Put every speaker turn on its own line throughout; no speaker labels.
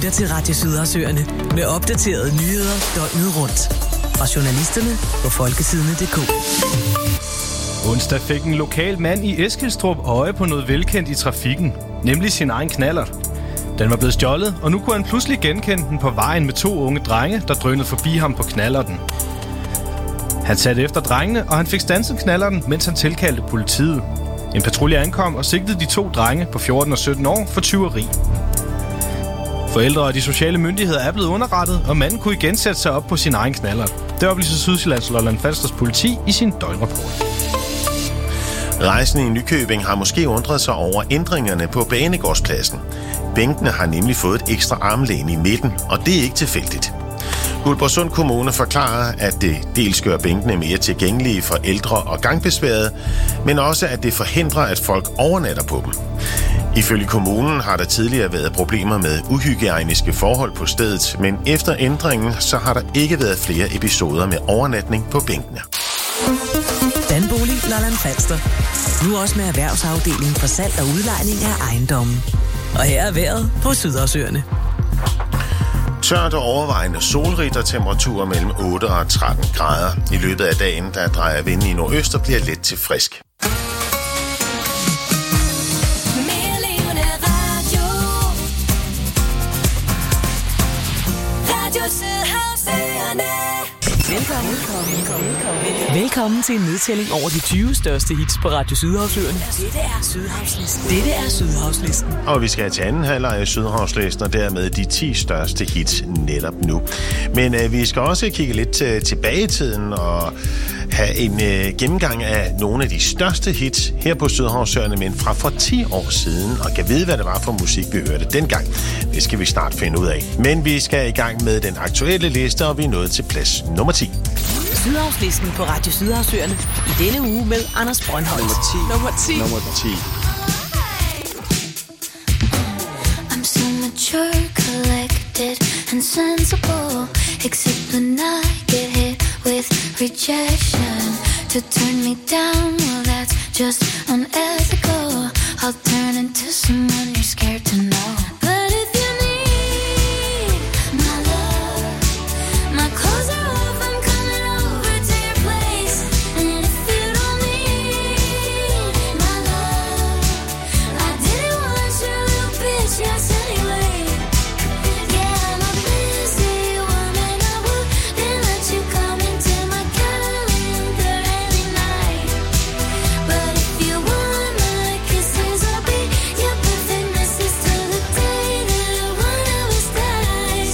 lytter til Radio Sydhavsøerne med opdaterede nyheder døgnet rundt. Fra journalisterne på folketidene.dk.
Onsdag fik en lokal mand i Eskilstrup øje på noget velkendt i trafikken, nemlig sin egen knallert. Den var blevet stjålet, og nu kunne han pludselig genkende den på vejen med 2 unge drenge, der drønede forbi ham på knallerten. Han satte efter drengene, og han fik standset knallerten, mens han tilkaldte politiet. En patrulje ankom og sigtede de 2 drenge på 14 og 17 år for tyveri. Forældre og de sociale myndigheder er blevet underrettet, og manden kunne igen sætte sig op på sin egen knallert. Det oplyser Sydsjællands Lolland-Falsters politi i sin døgnrapport.
Rejsende i Nykøbing har måske undret sig over ændringerne på Banegårdspladsen. Bænkene har nemlig fået et ekstra armlæn i midten, og det er ikke tilfældigt. Guldborgsund Kommune forklarer, at det dels gør bænkene mere tilgængelige for ældre og gangbesværede, men også at det forhindrer, at folk overnatter på dem. Ifølge kommunen har der tidligere været problemer med uhygiejniske forhold på stedet, men efter ændringen så har der ikke været flere episoder med overnatning på bænkene.
Danbolig Lolland Falster. Nu også med erhvervsafdelingen for salg og udlejning af ejendommen. Og her er vejret på Sydhavsøerne.
Tørt og overvejende solrigt og temperaturer mellem 8 og 13 grader. I løbet af dagen, der drejer vinden i nordøst og bliver let til frisk.
Velkommen til en nedtælling over de 20 største hits på Radio Sydhavsøerne. Dette er Sydhavslisten.
Og vi skal til anden halvleg af Sydhavslisten, og dermed de 10 største hits netop nu. Men vi skal også kigge lidt tilbage i tiden og have en gennemgang af nogle af de største hits her på Sydhavsøerne, men fra for 10 år siden, og kan vide, hvad det var for musik, vi hørte dengang. Det skal vi snart finde ud af. Men vi skal i gang med den aktuelle liste, og vi er nået til plads nummer 10.
Sydhavslisten på Radio Sydhavsøerne i denne uge med Anders Brøndholt. Nummer 10.
I'm so mature, collected and sensible, except when I get hit with rejection. To turn me down, well that's just unethical. I'll turn into someone you're scared to know. But if you need my love, my clothes are off, I'm coming over to your place. And if you don't need my love, I didn't want your little bitch, yes anyway. Yeah, I'm a busy woman, I wouldn't let you come into my calendar any night. But if you want my kisses, I'll be your perfect missus till the day that one of us dies.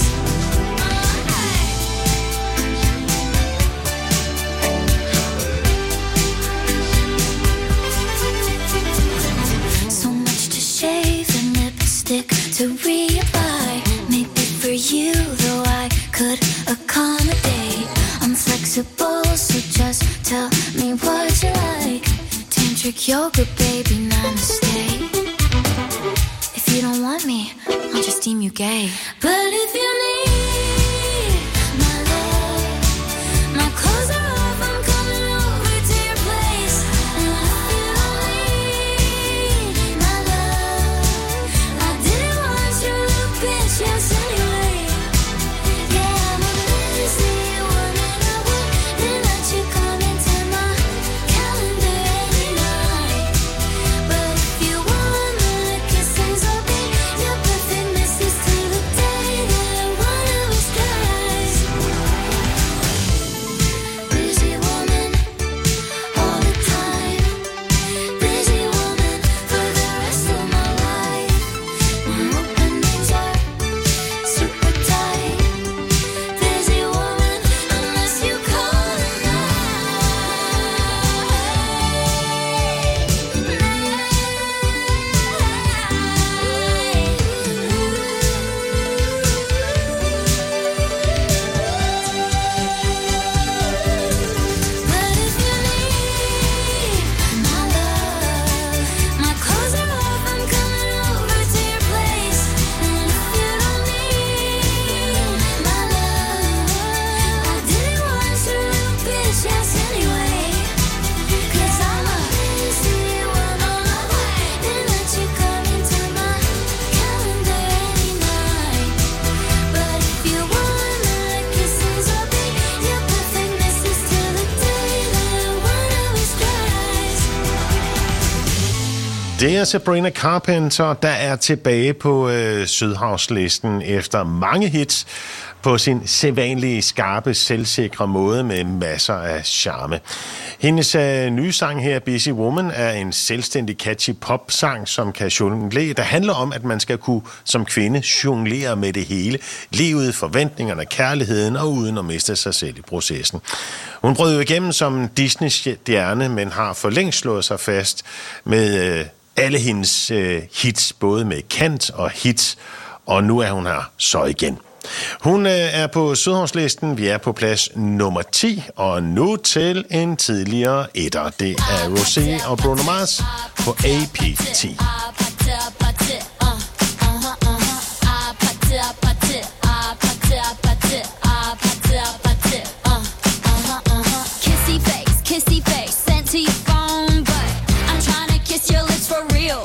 So much to shave and lipstick to reapply. Maybe for you, though I could accommodate. I'm flexible, so just tell me what you like. Tantric yoga, baby, namaste. If you don't want me, I'll just deem you gay. But if you need my love, my clothes are off, I'm coming over to your place. And if you don't need my love, I didn't want your little bitch, yes anyway. Yeah, I'm a busy woman, I wouldn't let you come into my calendar any night. But if you want my kisses, I'll be your perfect missus till the day that
Det er Sabrina Carpenter, der er tilbage på Sydhavslisten efter mange hits på sin sædvanlige, skarpe, selvsikre måde med masser af charme. Hendes nye sang her, Busy Woman, er en selvstændig catchy popsang, som kan jonglere. Der handler om, at man skal kunne som kvinde jonglere med det hele. Livet, forventningerne, kærligheden og uden at miste sig selv i processen. Hun brød jo igennem som Disney-stjerne, men har for længst slået sig fast med alle hendes hits, både med Kant og hits, og nu er hun her så igen. Hun er på Sydhavslisten. Vi er på plads nummer 10, og nu til en tidligere etter. Det er Rosé og Bruno Mars på APT.
Kissy face, sent to your phone, but I'm trying to kiss your lips for real.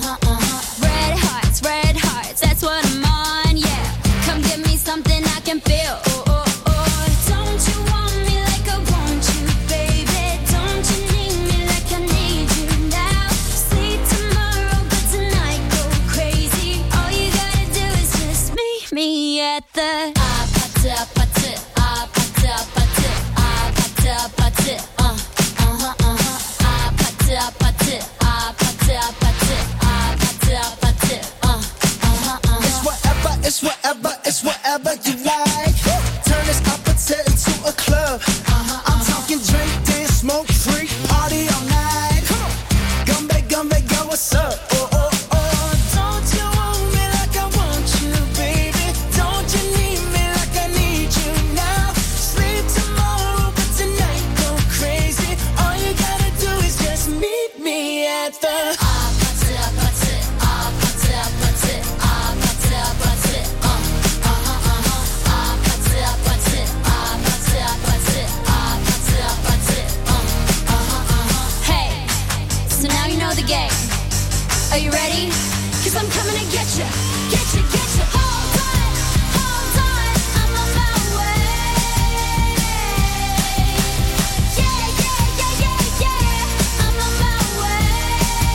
Red hearts, that's what I'm on, yeah. Come give me something I can feel. Don't you want me like I want you, baby? Don't you need me like I need you now? Sleep tomorrow, but tonight go crazy. All you gotta do is just meet me at the
It's whatever you like. Turn this opposite into a club. I'm talking drink, dance, smoke, freak, party all night. Gumbe, girl, what's up? Don't you want me like I want you, baby? Don't you need me like I need you now? Sleep tomorrow, but tonight go crazy. All you gotta do is just meet me at the
Are you ready? 'Cause I'm coming to get you. Hold on, I'm on my way. Yeah, I'm on my way.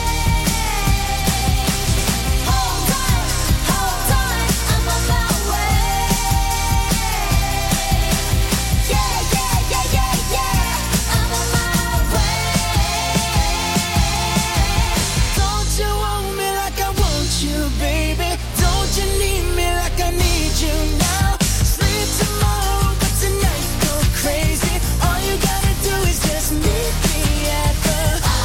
Hold on, I'm on my way. Yeah, I'm on my way. Don't you want me like I want you, baby? Don't you need me like I need you now? Sleep tomorrow, but tonight go crazy. All you gotta do is just meet me at the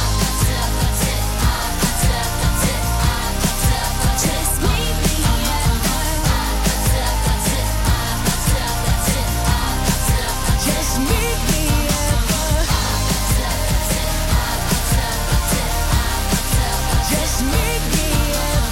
just meet me at the just meet me at the just meet me at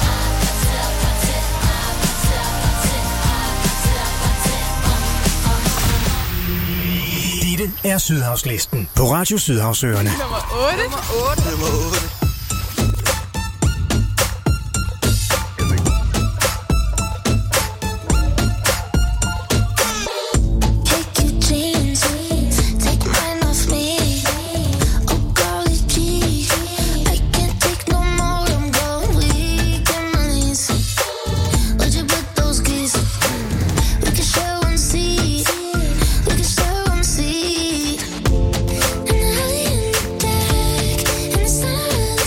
Dette er Sydhavslisten på Radio Sydhavsøerne.
Nummer 8.
Take your jeans, take mine off me. Oh, golly gee, I can't take no more. I'm going weak in my knees. Where'd you put those keys? We can share one seat. We can share one seat. And early in the dark, in the sun.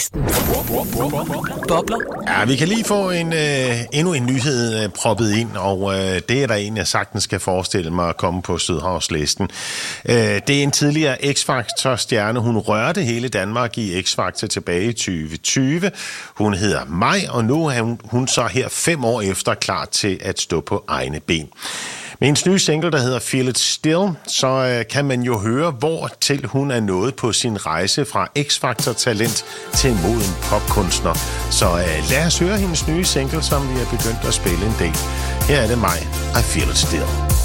Sydhavslisten. Bobler.
Ja, vi kan lige få endnu en nyhed proppet ind, og det er der en, jeg sagtens skal forestille mig at komme på Sydhavslisten. Det er en tidligere X-Factor-stjerne. Hun rørte hele Danmark i X-Factor tilbage i 2020. Hun hedder Maj, og nu er hun så her 5 år efter klar til at stå på egne ben. Med hendes nye single, der hedder Feel It Still, så kan man jo høre, hvor til hun er nået på sin rejse fra X-Factor-talent til moden popkunstner. Så lad os høre hendes nye single, som vi er begyndt at spille en del. Her er det mig, I Feel It Still.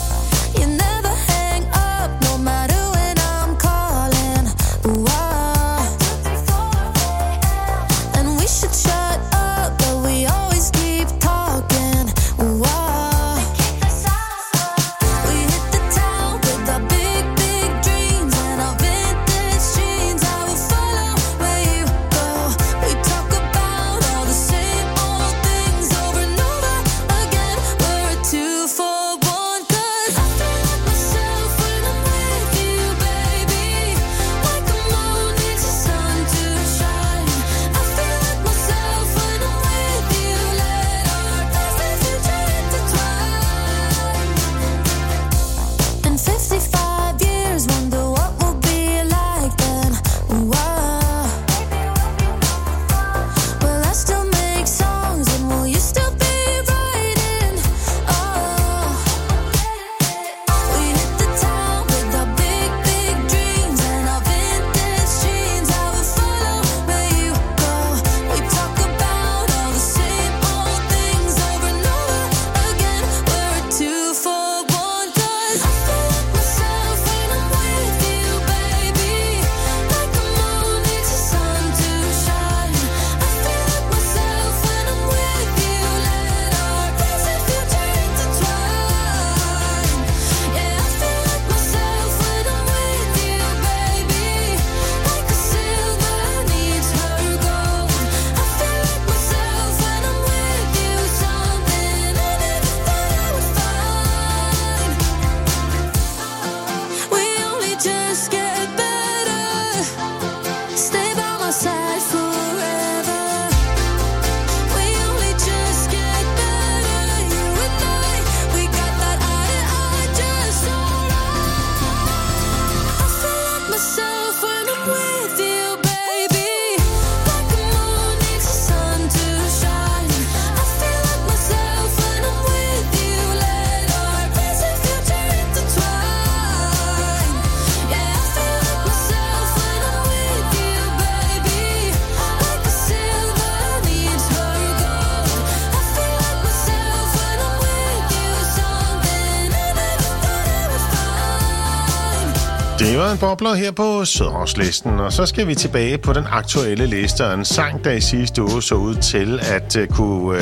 Det var en bobler her på Sydhavslisten, og så skal vi tilbage på den aktuelle liste, og en sang, der i sidste uge så ud til at kunne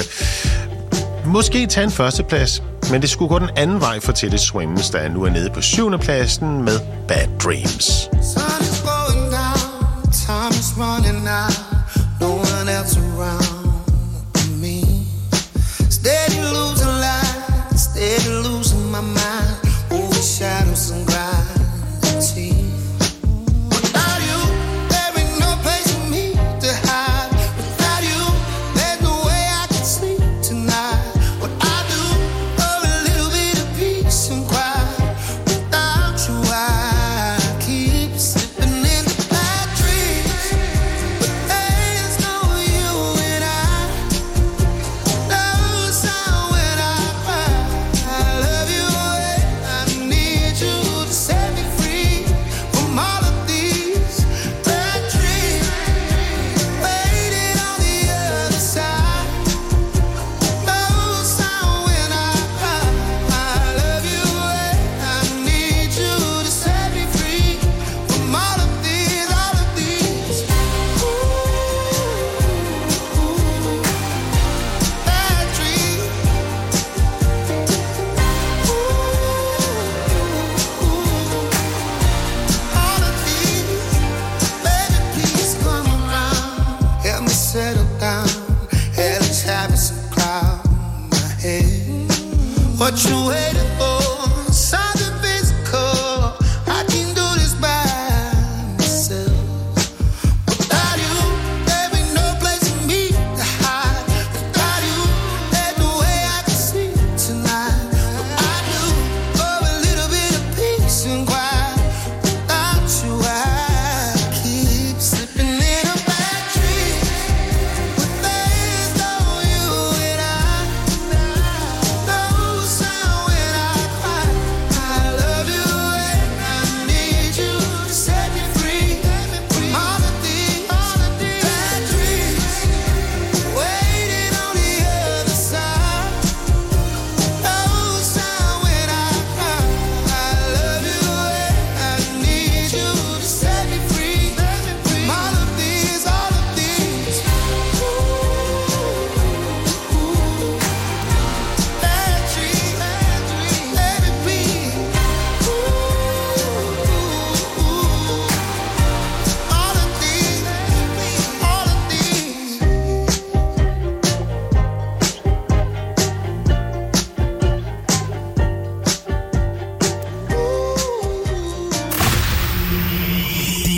måske tage en førsteplads, men det skulle gå den anden vej for Teddy Swims, der nu er nede på 7. pladsen med Bad Dreams.
Sun is going down, time is running out, no one else around me. Steady losing light, steady losing my mind, over shadows and gravity. Without you, there ain't no place for me to hide. Without you, there's no way I can sleep tonight. What I do for a little bit of peace and quiet. Without you, I keep slipping into bad dreams.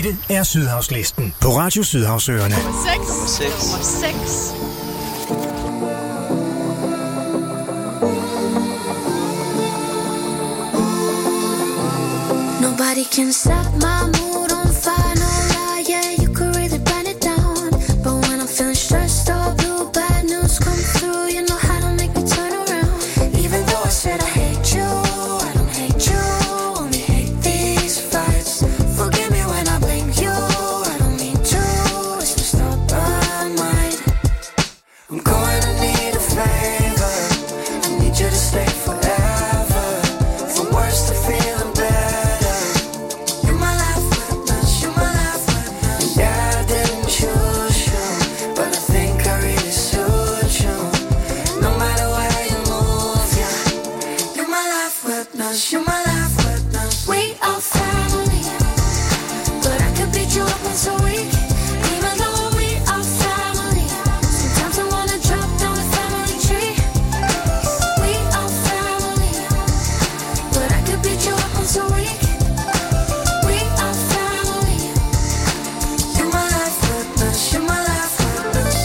Dette er Sydhavslisten på Radio Sydhavsøerne.
6.
Nobody can set my mood on fire, no lie, yeah, you could really burn it down. But when I'm feeling stressed or blue, bad news come through, you know how to make me turn around. Even though I said I hate you, I don't hate you, only hate these fights. Forgive me when I blame you, I don't mean to, it's my stubborn mind. I'm going to need a favor, I need you to stay forever, from worse to feeling better. You're my life witness, you're my life witness. Yeah, I didn't choose you, but I think I really suit you. No matter where you move, yeah. You're my life witness, you're my life witness. We are family, but I could beat you up once a week. Even though we are family, sometimes I wanna drop down the family tree. We are family, but I could beat you up once a week. We are family. You're my life witness, you're my life witness.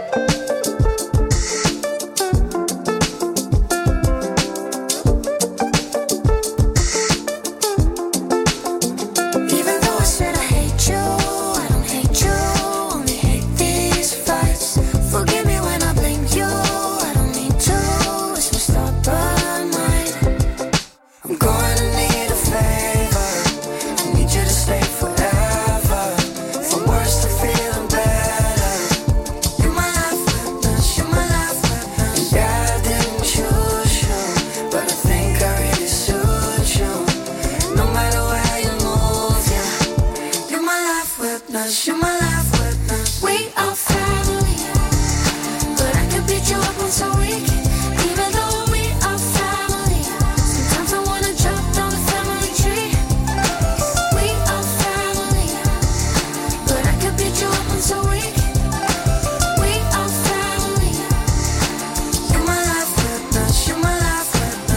Even though I said I hate you, I don't hate you, only hate these fights. Forgive me when I blame you, I don't mean to, it's my stubborn mind. I'm going to need a favor, I need you to stay forever, from worse to feeling better. You're my life witness, you're my life witness. Yeah, I didn't choose you, but I think I really suit you. No matter where you move, yeah. You're my life witness, you're my life witness. We are family, but I could beat you up once a week. Even though we are family, sometimes I wanna drop down the family tree. We are family, but I could beat you up once a week. We are family. You're my life witness, you're my life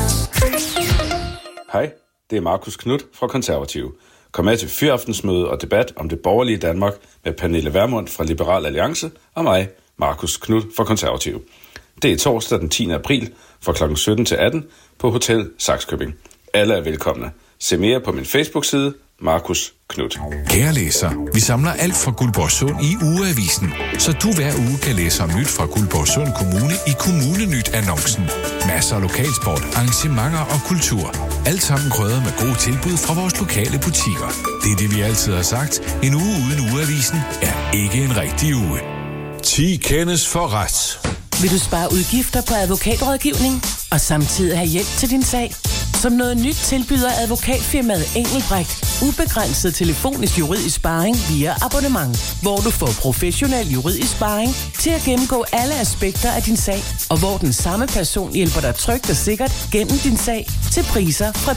witness.
Hej, det er Markus Knudt fra Konservative. Kom med til fyraftensmøde og debat om det borgerlige Danmark med Pernille Vermund fra Liberal Alliance og mig, Markus Knudt fra Konservative. Det er torsdag den 10. april fra kl. 17 til 18 på Hotel Saxkøbing. Alle er velkomne. Se mere på min Facebook-side, Markus Knudt.
Kære læser, vi samler alt fra Guldborgsund i Ugeavisen, så du hver uge kan læse om nyt fra Guldborgsund Kommune i Kommunenyt-annoncen. Masser af lokalsport, arrangementer og kultur. Alt sammen krydret med gode tilbud fra vores lokale butikker. Det er det, vi altid har sagt. En uge uden Ugeavisen er ikke en rigtig uge. 10 kendes for ret.
Vil du spare udgifter på advokatrådgivning og samtidig have hjælp til din sag? Som noget nyt tilbyder advokatfirmaet Engelbrecht ubegrænset telefonisk juridisk sparring via abonnement, hvor du får professionel juridisk sparring til at gennemgå alle aspekter af din sag, og hvor den samme person hjælper dig trygt og sikkert gennem din sag til priser fra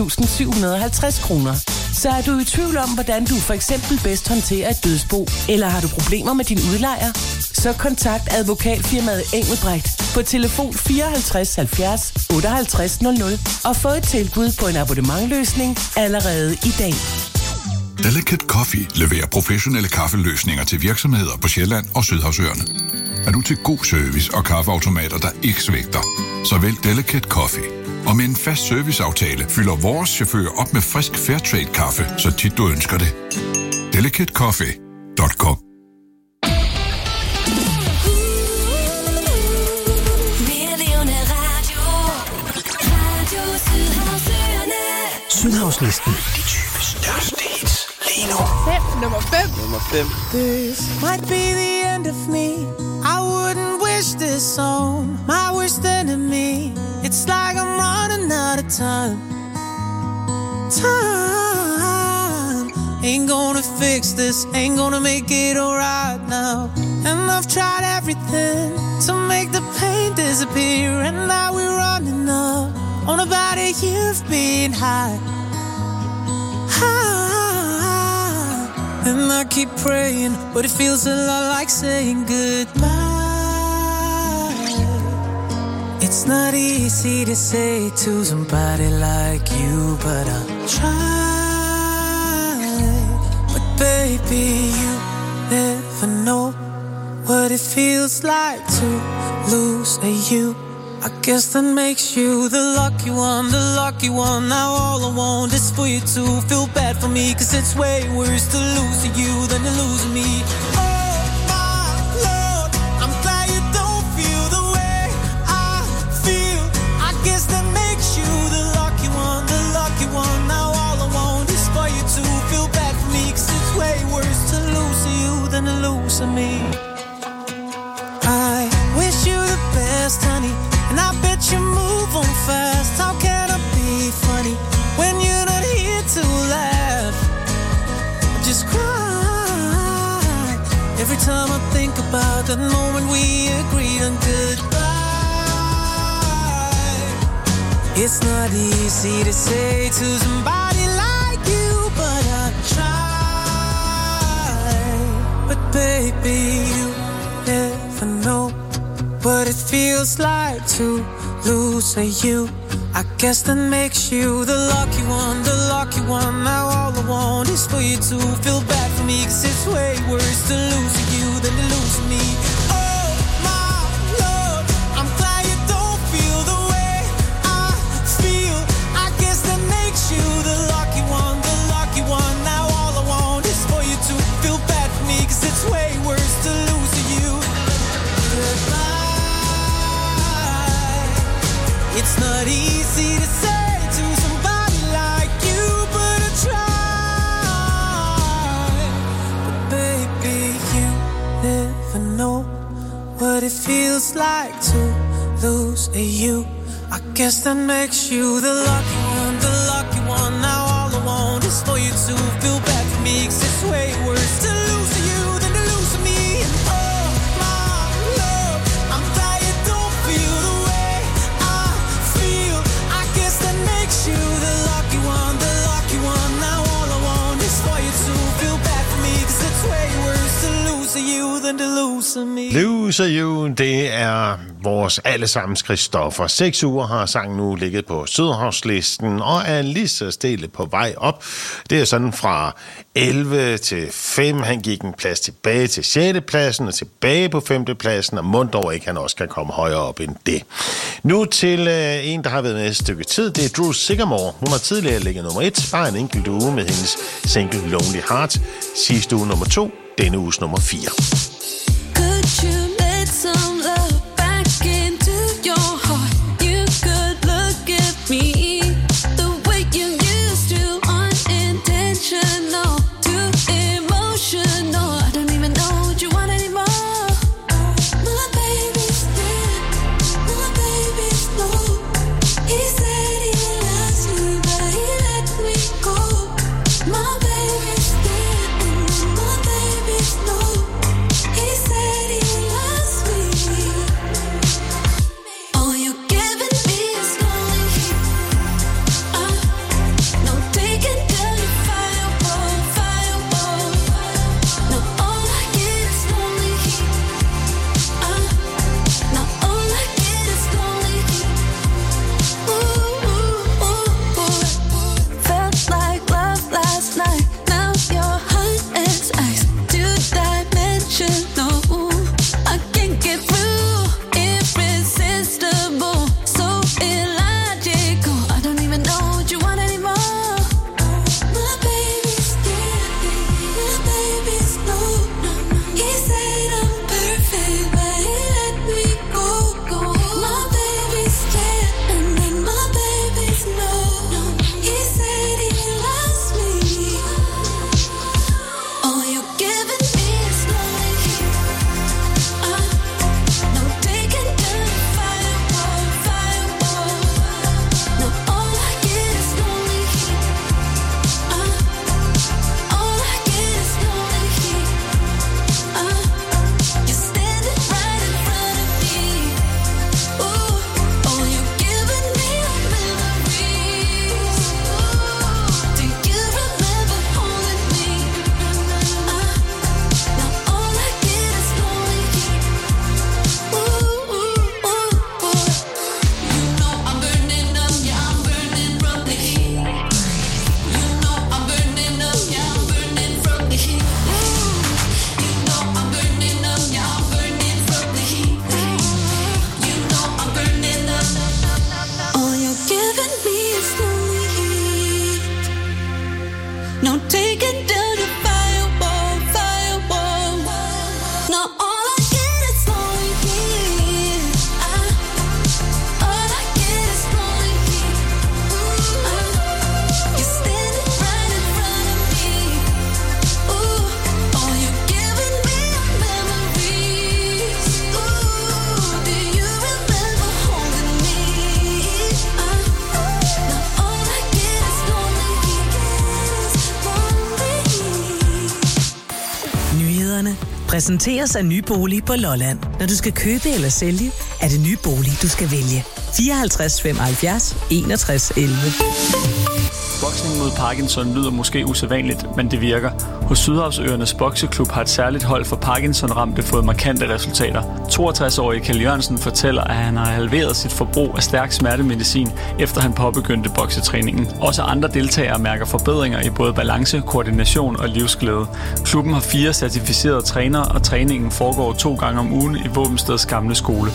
3.750 kroner. Så er du i tvivl om, hvordan du for eksempel bedst håndterer et dødsbo, eller har du problemer med din udlejer? Så kontakt advokatfirmaet Engelbrecht på telefon 54 70 58 00 og få et tilbud på en abonnementløsning allerede i dag.
Delicate Coffee leverer professionelle kaffeløsninger til virksomheder på Sjælland og Sydhavsøerne. Er du til god service og kaffeautomater, der ikke svigter, så vælg Delicate Coffee. Og med en fast serviceaftale fylder vores chauffører op med frisk Fairtrade kaffe, så tit du ønsker det. delicatecoffee.com.
Sydhavslisten.
De 20 største hits lige nu.
Nummer 5.
Nummer 5.
This might be the end of me. I wouldn't wish this on my worst enemy. It's like I'm running out of time. Ain't gonna fix this, ain't gonna make it alright now. And I've tried everything to make the pain disappear. And now we're running up on about a year of being high. And I keep praying, but it feels a lot like saying goodbye. It's not easy to say to somebody like you, but I'll try. But baby, baby, you never know what it feels like to lose a you. I guess that makes you the lucky one, the lucky one. Now all I want is for you to feel bad for me, 'cause it's way worse to lose you than to lose me. Oh my Lord, I'm glad you don't feel the way I feel. I guess that makes you the lucky one, the lucky one. Now all I want is for you to feel bad for me, 'cause it's way worse to lose you than to lose me. I wish you the best, honey, and I bet you move on fast. How can I be funny when you're not here to laugh? I just cry every time I think about that moment we agreed on goodbye. It's not easy to say to somebody like you, but I try. But baby, you never know what it feels like to lose a you. I guess that makes you the lucky one, the lucky one. Now all I want is for you to feel bad for me, 'cause it's way worse to lose you than to lose me. Oh my Lord, I'm glad you don't feel the way I feel. I guess that makes you the lucky one, the lucky one. Now all I want is for you to feel bad for me, 'cause it's way worse to lose you. It's not easy to say to somebody like you, but I try. But baby, you never know what it feels like to lose a you. I guess that makes you the lucky one, the lucky one. Now all I want is for you to feel bad for me, 'cause it's way worse to lose you than to lose me. And oh my Lord, I'm glad you don't feel the way I feel. I guess that makes you the lucky one, the lucky one. Now all I want is for you to feel bad for me, 'cause it's way worse to lose you than to lose me.
Lose You, det er vores allesammens Christoffer. 6 uger har sangen nu ligget på Sydhavslisten og er lige så stille på vej op. Det er sådan fra 11 til 5. Han gik en plads tilbage til 6. pladsen og tilbage på 5. pladsen, og mundt over ikke han også kan komme højere op end det. Nu til en, der har været med et stykke tid. Det er Drew Sycamore. Hun har tidligere ligget nummer 1, bare en enkelt uge med hendes single Lonely Heart. Sidste uge nummer 2, denne uges nummer 4.
Could you let some love back into your heart? You could look at me the way you used to, unintentional, too emotional. I don't even know what you want anymore. My baby's dead, my baby's low. He said he loves me, but he let me go. My baby's dead, my baby's low. He
præsenteres af Nye Bolig på Lolland. Når du skal købe eller sælge, er det Nye Bolig, du skal vælge. 54 75 61 11.
Boksning mod Parkinson lyder måske usædvanligt, men det virker. Hos Sydhavsøernes Bokseklub har et særligt hold for Parkinson-ramte fået markante resultater. 62-årige Kjell Jørgensen fortæller, at han har halveret sit forbrug af stærk smertemedicin, efter han påbegyndte boksetræningen. Også andre deltagere mærker forbedringer i både balance, koordination og livsglæde. Klubben har 4 certificerede trænere, og træningen foregår 2 gange om ugen i Våbensteds gamle skole.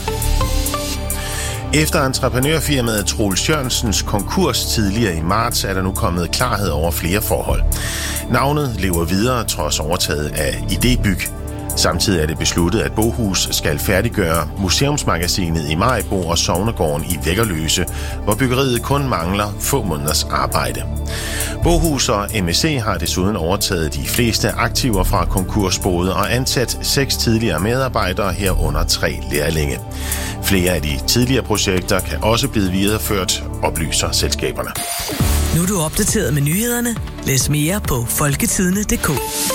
Efter entreprenørfirmaet Troels Jørgensens konkurs tidligere i marts, er der nu kommet klarhed over flere forhold. Navnet lever videre trods overtaget af Idébyg. Samtidig er det besluttet, at Bohus skal færdiggøre museumsmagasinet i Maribo og Sognegården i Væggerløse, hvor byggeriet kun mangler få måneders arbejde. Bohus og MSC har desuden overtaget de fleste aktiver fra konkursboet og ansat 6 tidligere medarbejdere, herunder 3 lærlinge. Flere af de tidligere projekter kan også blive videreført, oplyser selskaberne.
Nu er du opdateret med nyhederne. Læs mere på folketidene.dk.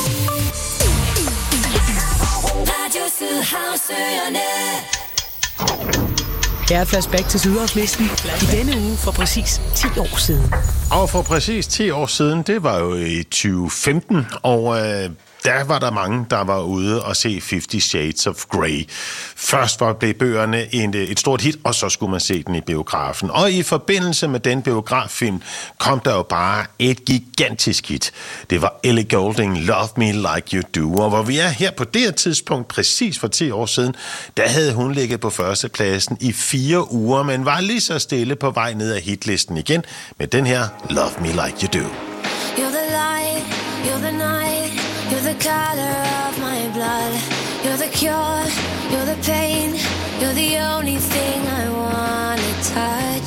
Her er flashback til Sydhavslisten. I denne uge for præcis 10 år siden.
Og for præcis 10 år siden, det var jo i 2015, og der var der mange, der var ude og se 50 Shades of Grey. Først blev bøgerne et stort hit, og så skulle man se den i biografen. Og i forbindelse med den biograffilm kom der jo bare et gigantisk hit. Det var Ellie Goulding, Love Me Like You Do. Og hvor vi er her på det her tidspunkt, præcis for 10 år siden, der havde hun ligget på førstepladsen i 4 uger, men var lige så stille på vej ned ad hitlisten igen med den her Love Me Like You Do.
You're the light, you're the night, you're the color of my blood. You're the cure, you're the pain, you're the only thing I wanna touch.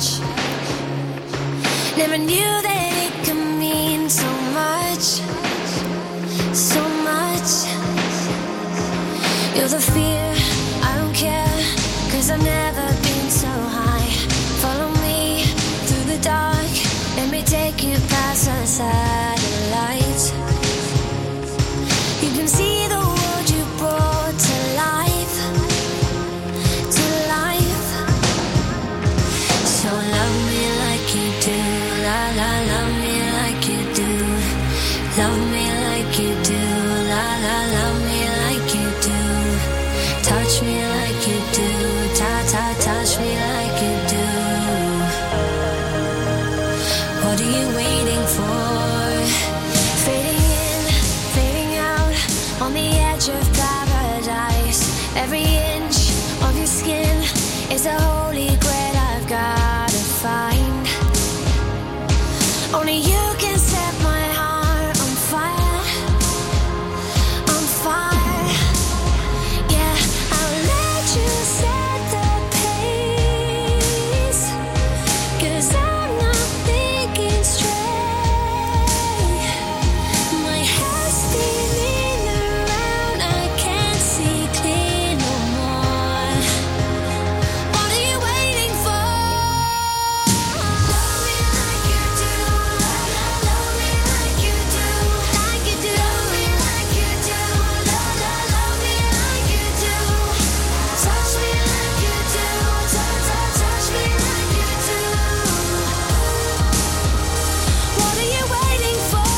Never knew that it could mean so much, so much. You're the fear, I don't care, 'cause I've never been so high. Follow me through the dark, let me take you past the satellites. You can see the world you brought to life, to life. So love me like you do, la la, love me like you do. Love me like you do, la la, love me like you do. Touch me like you do, ta ta, touch me like you do. What are you waiting for? Fading in, fading out, on the edge of paradise. Every inch of your skin is a holy grail I've gotta find. Only you can set my heart on fire, on fire. Yeah, I'll let you set the pace, 'cause I'm not thinking straight. My head's spinning around, I can't see clear no more. What are you waiting for? Love me like you do, love me like you do, like you do. Love me like you do, love me like you do. Touch me like you do, touch me like you do. What are you waiting for?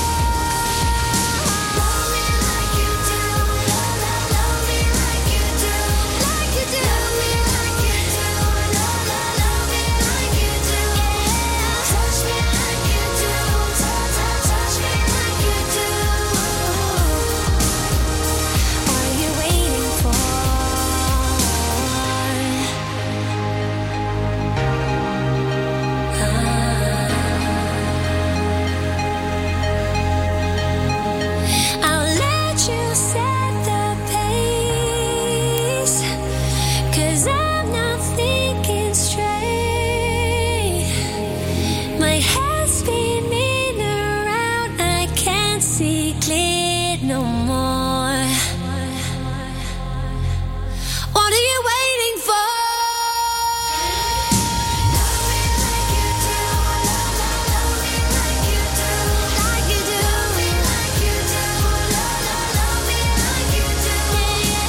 Love me like you do, love me like you do, like you do. Love me like you do, love me like you do. Touch me like you do, touch me like you do. What are you waiting for? I'll let you set the pace, 'cause I'm not thinking straight. My head's spinning around, I can't see clear no more. What are you waiting for? Love me like you do, love me like you do, like you do. Love me like you do, love me like you do.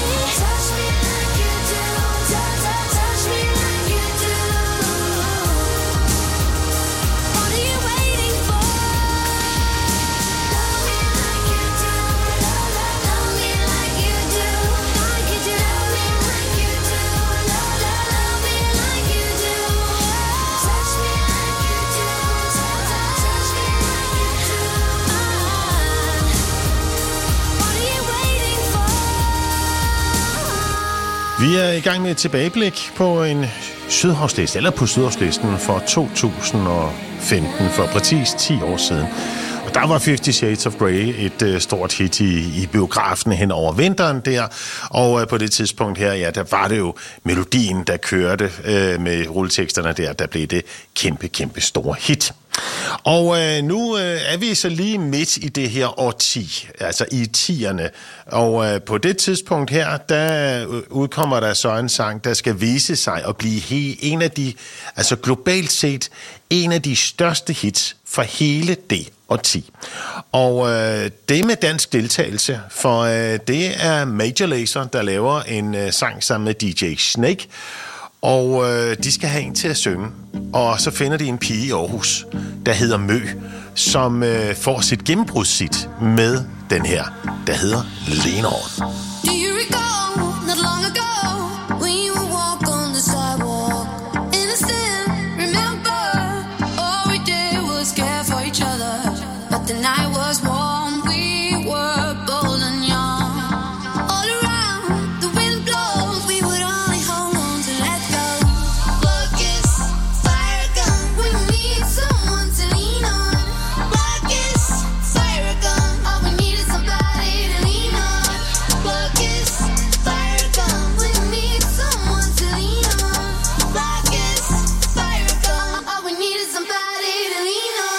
Vi er i gang med et tilbageblik på en Sydhavsliste, eller på Sydhavslisten for 2015, for præcis 10 år siden. Og der var 50 Shades of Grey et stort hit i biografen hen over vinteren der, og på det tidspunkt her, ja, der var det jo melodien, der kørte med rulleteksterne der blev det kæmpe store hit. Og nu er vi så lige midt i det her årti, altså i 10'erne, og på det tidspunkt her, der udkommer der så en sang, der skal vise sig at blive en af de, altså globalt set, en af de største hits for hele det årti. Og det er med dansk deltagelse, for det er Major Lazer, der laver en sang sammen med DJ Snake, og de skal have en til at synge. Og så finder de en pige i Aarhus, der hedder Mø, som får sit gennembrudshit med den her, der hedder Leneåren.
Do you recall not long ago when you would walk on the sidewalk? Innocent, remember, all we did was care for each other. But the night was warm, we were bold and young. All around, the wind blows, we would only hold on to let go. Blood kiss, fire gun, we need someone to lean on. Blood kiss, fire gun, all we need is somebody to lean on. Blood kiss, fire gun, we need someone to lean on. Blood kiss, fire gun, all we need is somebody to lean on.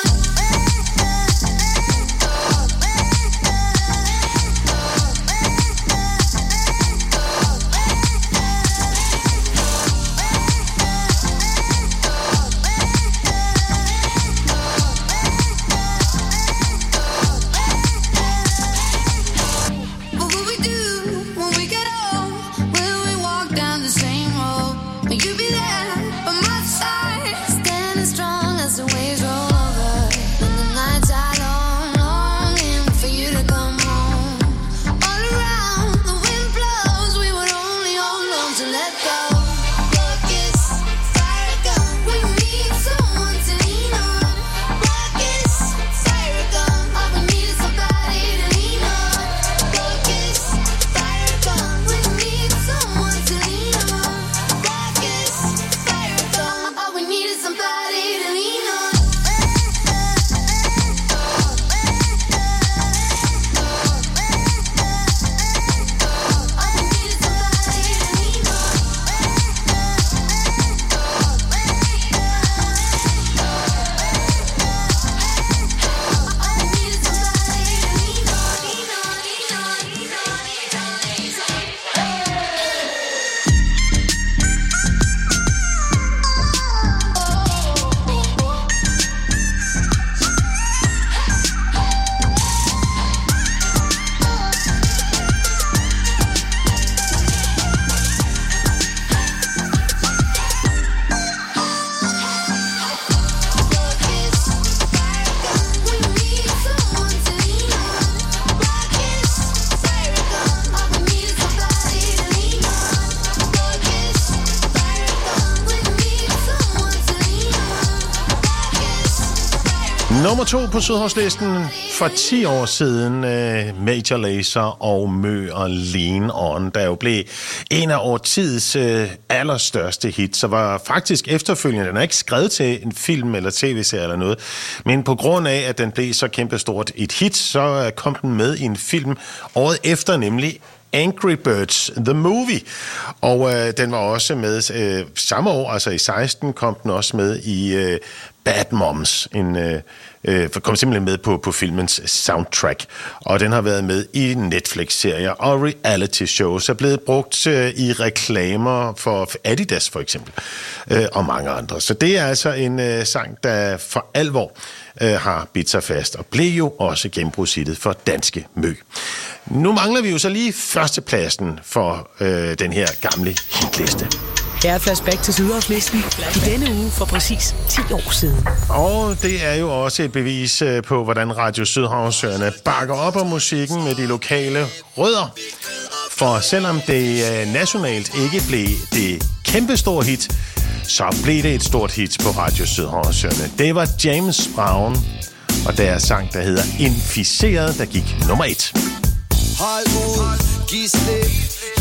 What will we do when we get old? Will we walk down the same road? Will you be there by my side? Standing strong as the waves roll over. When the nights are long, longing for you to come home. All around, the wind blows, we would only hold on to let go. Blood kiss, fire gun, we need someone to lean on. Blood kiss, fire gun, all we need is somebody to lean on. Blood kiss, fire gun, we need someone to lean on. Blood kiss, fire gun, all we need is somebody to lean on.
Nummer 2 på Sydhavslisten for 10 år siden, Major Lazer og Mø og Leneåren, der jo blev en af årtidets allerstørste hits, så var faktisk efterfølgende, den er ikke skrevet til en film eller tv-serie eller noget, men på grund af, at den blev så kæmpestort et hit, så kom den med i en film året efter, nemlig Angry Birds The Movie, og den var også med samme år, altså i 16, kom den også med i Bad Moms, kom simpelthen med på filmens soundtrack, og den har været med i Netflix-serier og reality-shows, er blevet brugt i reklamer for Adidas for eksempel, og mange andre. Så det er altså en sang, der for alvor har bidt sig fast, og blev jo også gennembrudshittet for danske Mø. Nu mangler vi jo så lige førstepladsen for den her gamle hitliste.
Her er flashback til Sydhavslisten i denne uge for præcis 10 år siden.
Og det er jo også et bevis på, hvordan Radio Sydhavsøerne bakker op om musikken med de lokale rødder. For selvom det nationalt ikke blev det kæmpestore hit, så blev det et stort hit på Radio Sydhavsøerne. Det var James Brown og deres sang, der hedder Inficeret, der gik nummer 1.
Hold ud, giv slip,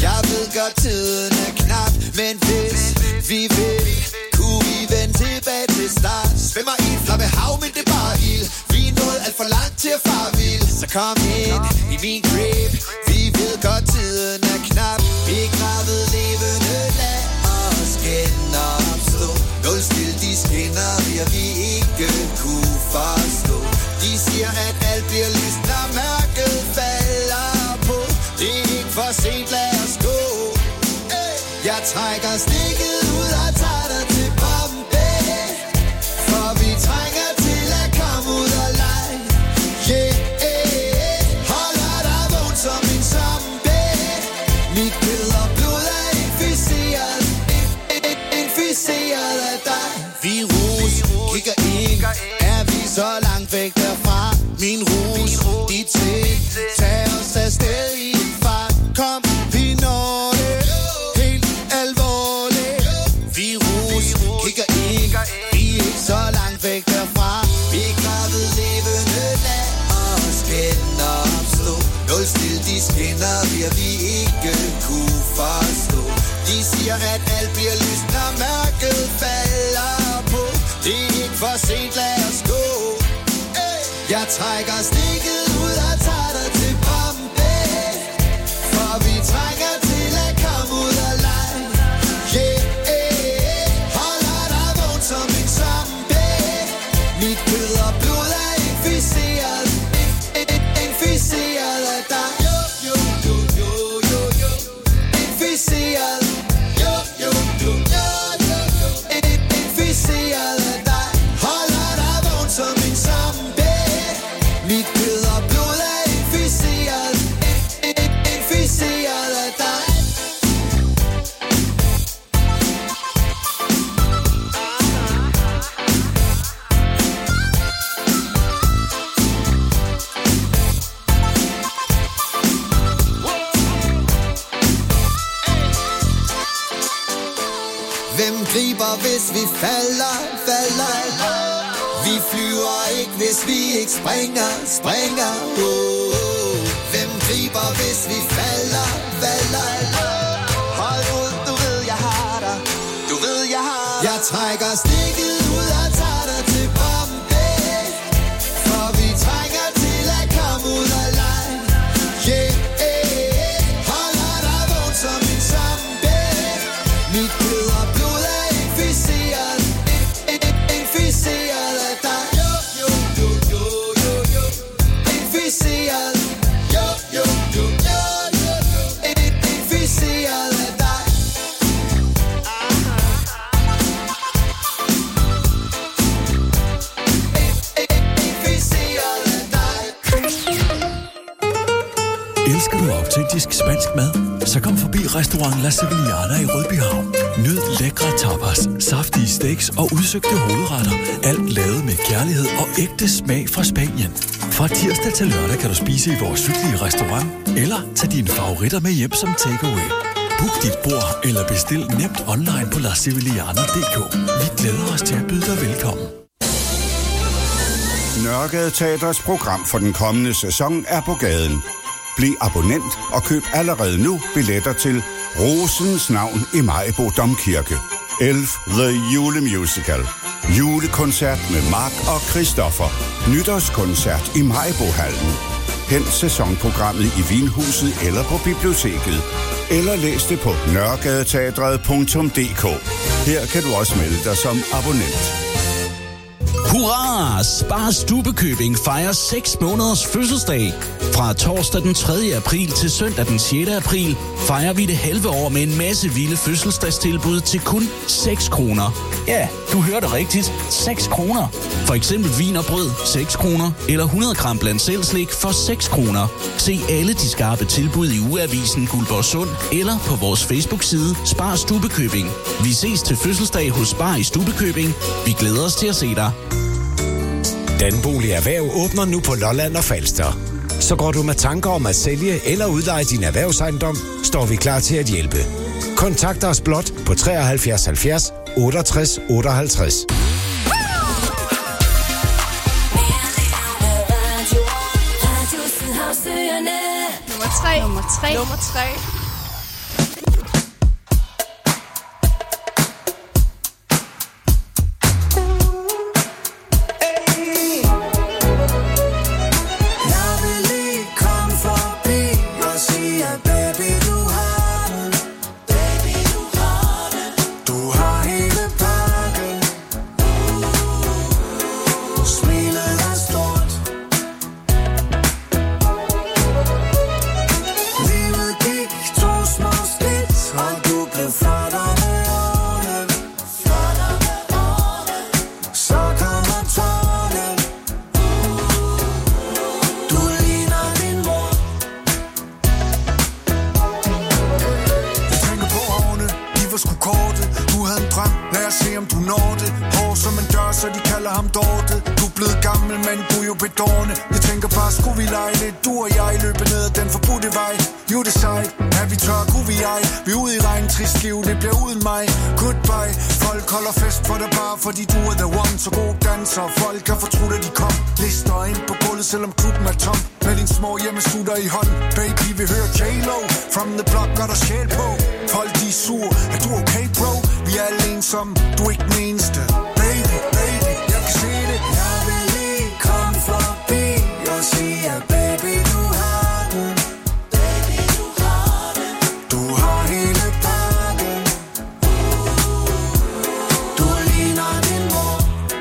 Jeg ved godt tiden er knap, men hvis vi vil, kunne vi vende tilbage til start. Svømmer i en flamme hav, men det er bare ild. Vi er nået alt for langt til at fare vild. Så kom ind i min crib. Vi ved godt tiden er knap. Begravet levende, lad os genopstå. Nul stil, de skinner, vi ikke kunne forstå. De siger, at alt bliver lyst, når mørket falder på. Det er ikke for sent, lad os gå. Jeg trækker stikket ud og tager dig til Bombay. For vi trænger til at komme ud og lege. Yeah, holder dig vågen som en zombie. Mit kød og blod er inficeret. Inficeret af dig. Virus kigger ind. Er vi så langt væk derfra? Min rus, dit ting. Tag os afsted i en fart. Kom, vi når det. Helt alvorligt. Virus kigger ind. Vi er ikke så langt væk derfra. Begravet levende, lad os genopstå. Nul stil, de skinner, vi ikke kunne forstå. De siger, at alt bliver lyst, når mørket falder på. Det er ikke for sent, lad os gå. Jeg trækker stikket ud og tager dig til Bombay. For vi trænger til at komme ud og lege. Yeah, holder dig vågen som en zombie. Mit kød og blod er inficeret. Inficeret af dig. Inficeret. Inficeret af dig. Holder dig vågen som en zombie. Mit kød og blod er inficeret. Inficeret af dig. Hvem griber, hvis vi falder? Vi flyver ikke, hvis vi ikke springer. Hvem griber, hvis vi falder? Hold ud, du ved, jeg har dig. Jeg trækker stikket ud og tager dig til Bombay. For vi trænger til at komme ud og lege. Yeah, holder dig vågen som en zombie. Mit kød og blod er inficeret. Inficeret af dig. Inficeret. Inficeret af dig.
Elsker du autentisk spansk mad? Så kom forbi Restaurant La Sevillana i Rødbyhavn. Nyd lækre tapas, saftige steaks og udsøgte hovedretter. Alt lavet med kærlighed og ægte smag fra Spanien. Fra tirsdag til lørdag kan du spise i vores hyggelige restaurant, eller tage dine favoritter med hjem som takeaway. Book dit bord eller bestil nemt online på lasevillana.dk. Vi glæder os til at byde dig velkommen.
Nørregade Teatrets program for den kommende sæson er på gaden. Bliv abonnent og køb allerede nu billetter til Rosens navn i Maribo Domkirke. Elf The Julemusical. Julekoncert med Mark og Christoffer. Nytårskoncert i Maribohallen. Hent sæsonprogrammet i Vinhuset eller på biblioteket. Eller læs det på nørregadeteatret.dk. Her kan du også melde dig som abonnent.
Hurra! Spar Stubbekøbing fejrer 6 måneders fødselsdag. Fra torsdag den 3. april til søndag den 6. april fejrer vi det halve år med en masse vilde fødselsdagstilbud til kun 6 kroner. Ja, du hørte rigtigt. 6 kroner. For eksempel vin og brød 6 kroner, eller 100 gram blandt selv slik for 6 kroner. Se alle de skarpe tilbud i ugeavisen Guldborgsund eller på vores Facebook-side Spar Stubbekøbing. Vi ses til fødselsdag hos Spar i Stubbekøbing. Vi glæder os til at se dig.
Danbolig Erhverv åbner nu på Lolland og Falster. Så går du med tanker om at sælge eller udleje din erhvervsejendom, står vi klar til at hjælpe. Kontakt os blot på 73 70 68 58.
Nummer 3.
gammel mand, du er jo bedårende. Jeg tænker bare, skulle vi lege lidt, du og jeg, løbe ned ad den forbudte vej. You decide, er vi tør, kunne vi ej? Vi er ude i regn, trist liv, det bliver uden mig. Goodbye, folk holder fest for dig bare, fordi du er the one. Så god danser, folk kan fortrudt, at de kom. Lister ind på gulvet, selvom klubben er tom. Med din små hjemmesutter i hånden. Baby, vi hører J-Lo, from the block, gør der sjæl på. Folk, de er sur, er du okay, bro? Vi er alle ensomme, du er ikke den eneste. Baby, baby, jeg kan se det. Jeg vil lige komme forbi og sige, at baby, du har den. Baby, du har den. Du har hele pakken. Du ligner din mor.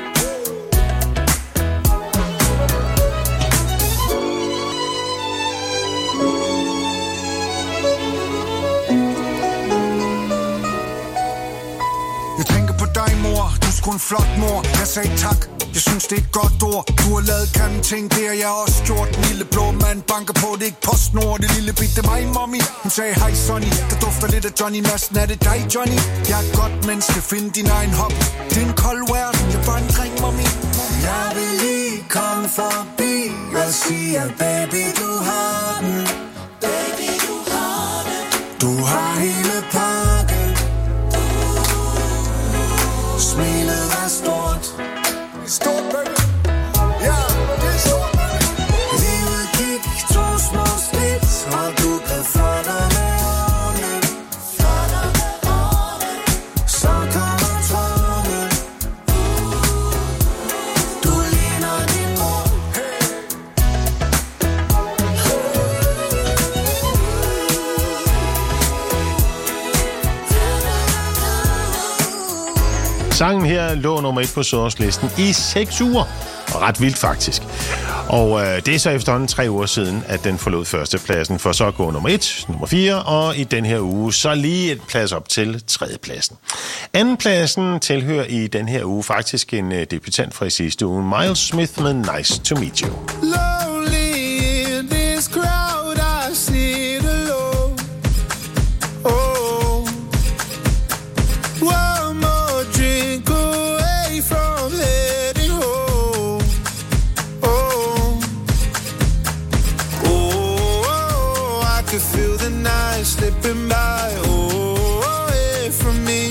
Jeg tænker på dig, mor. Du er sgu en flot mor. Jeg sagde tak. Jeg synes, det er et godt ord. Du har lavet grimme ting, det har jeg også gjort. Den lille blå mand banker på, det er ikke PostNord. Det lille bit, det er mig, mommy. Hun sagde, hej Sonny, der dufter lidt af Johnny Madsen. Er det dig, Johnny? Jeg er et godt menneske, find din egen hop. Det er en kold verden, jeg er bare en dreng, mommy. Jeg vil lige komme forbi og sige, at baby, du har den. Baby, du har den. Du har hele pakken. Smilet er stort. Stort, baby. Ja, det er stort, baby. Livet gik 2 små skridt, og du blev flottere med årene. Flottere med årene. Så kommer tårne. Du ligner din mor.
Sangen her lå nummer 1 på Sønderslisten i 6 uger. Og ret vildt faktisk. Og det er så efterhånden 3 uger siden, at den forlod førstepladsen, for så at gå nummer 1, nummer 4, og i den her uge så lige et plads op til 3. pladsen. Andenpladsen tilhører i den her uge faktisk en debutant fra i sidste uge, Miles Smith med Nice to Meet You.
Lonely in this crowd, I sit alone. Oh, one more drink away from heading home. Oh, oh, I could feel the night slipping by. Oh, away from me.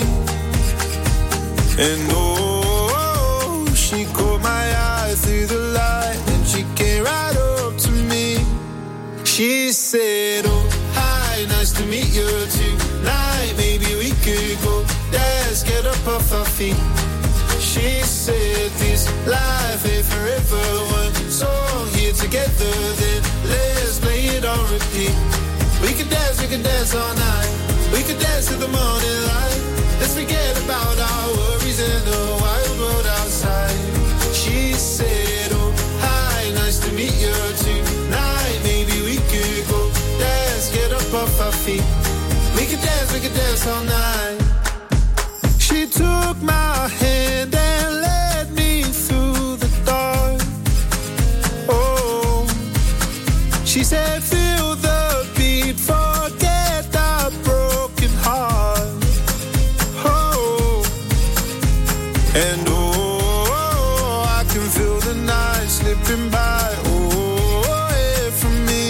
And oh, she caught my eye through the light, and she came right up to me. She said, oh, hi, nice to meet you tonight. Maybe we could go dance, get up off our feet. She said, this life ain't forever. One song here together, then let's play it on repeat. We could dance all night. We could dance till the morning light. Let's forget about our worries in the wild world outside. She said, oh, hi, nice to meet you tonight. Maybe we could go dance, get up off our feet. We could dance all night. She took my hand and led me through the dark. Oh, she said, feel the beat, forget the broken heart. Oh, and oh, I can feel the night slipping by. Oh, away from me.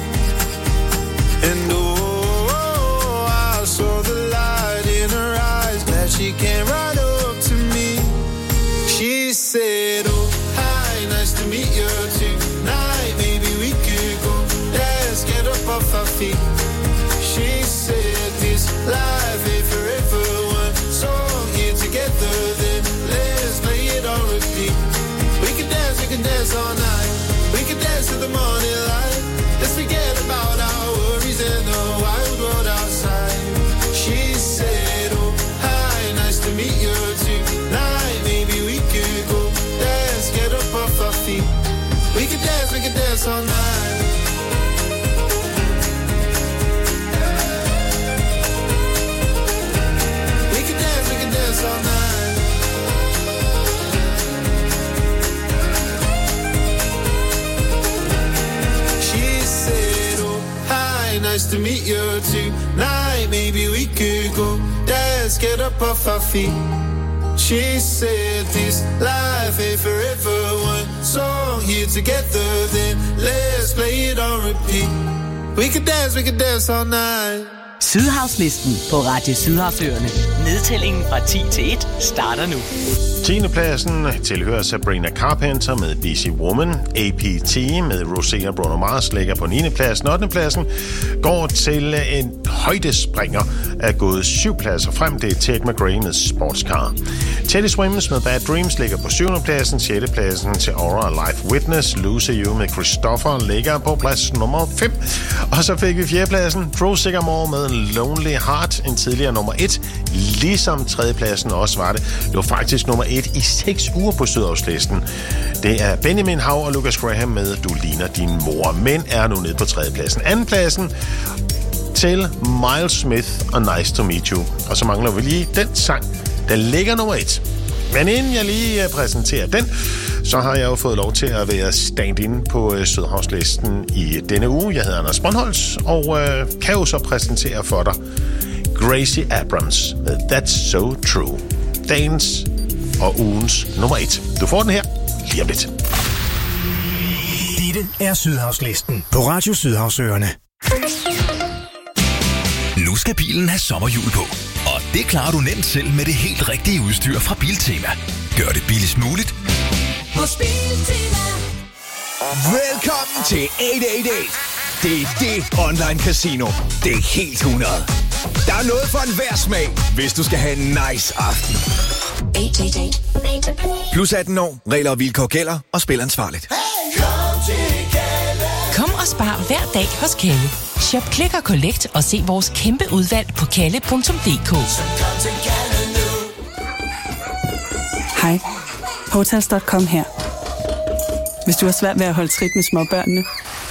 And oh, I saw the light in her eyes. Glad she came right up to me. She said, oh, hi, nice to meet you tonight. Maybe we could go dance, get up off our feet. She said, this life ain't forever. One song here together, then let's play it on repeat. We can dance all night. We can dance till the morning light. Let's forget about our worries in the wild world outside. She said, oh, hi, nice to meet you tonight. Maybe we could go dance, get up off our feet. We can dance all night. We can dance all night. She said, oh, hi, nice to meet you tonight. Maybe we could go dance, get up off our feet. She said, this life ain't forever. One So here together, then let's play it on repeat. We can dance all night.
Sydhavslisten på Radio Sydhavsøerne. Nedtællingen fra 10 til 1 starter nu.
10. pladsen tilhører Sabrina Carpenter med Busy Woman. APT med Rosé og Bruno Mars ligger på 9. pladsen. 8. pladsen går til en højdespringer er gået 7 pladser frem. Det er Ted McRae med Sportscar. Teddy Swims med Bad Dreams ligger på 7. pladsen. 6. pladsen til Aura Life Witness. Lose You med Christopher ligger på plads nummer 5. Og så fik vi 4. pladsen. Drew Sigamore med Lonely Heart, en tidligere nummer 1. Ligesom 3. pladsen også var det. Det var faktisk nummer 1 i 6 uger på Sydhavslisten. Det er Benjamin Hav og Lucas Graham med Du ligner din mor, men er nu nede på 3. pladsen. 2. pladsen til Miles Smith og Nice to Meet You. Og så mangler vi lige den sang, der ligger nummer 1. Men inden jeg lige præsenterer den, så har jeg jo fået lov til at være stand-in på Sydhavslisten i denne uge. Jeg hedder Anders Brøndholz, og kan jo så præsentere for dig Gracie Abrams med That's So True. Dagens og ugens nummer 1. Du får den her lige om lidt.
Dette er Sydhavslisten på Radio Sydhavsøerne.
Nu skal bilen have sommerhjul på, og det klarer du nemt selv med det helt rigtige udstyr fra Biltema. Gør det billigst muligt
hos Biltema.
Velkommen til 888. Det er det online casino. Det er helt 100. Der er noget for enhver smag, hvis du skal have en nice aften. 888. Plus 18 år, regler og vilkår gælder, og spil ansvarligt.
Kom og spar hver dag hos Kalle. Shop, klik og collect og se vores kæmpe udvalg på kalle.dk.
Hej, Hotels.com her. Hvis du har svært ved at holde trit med småbørnene,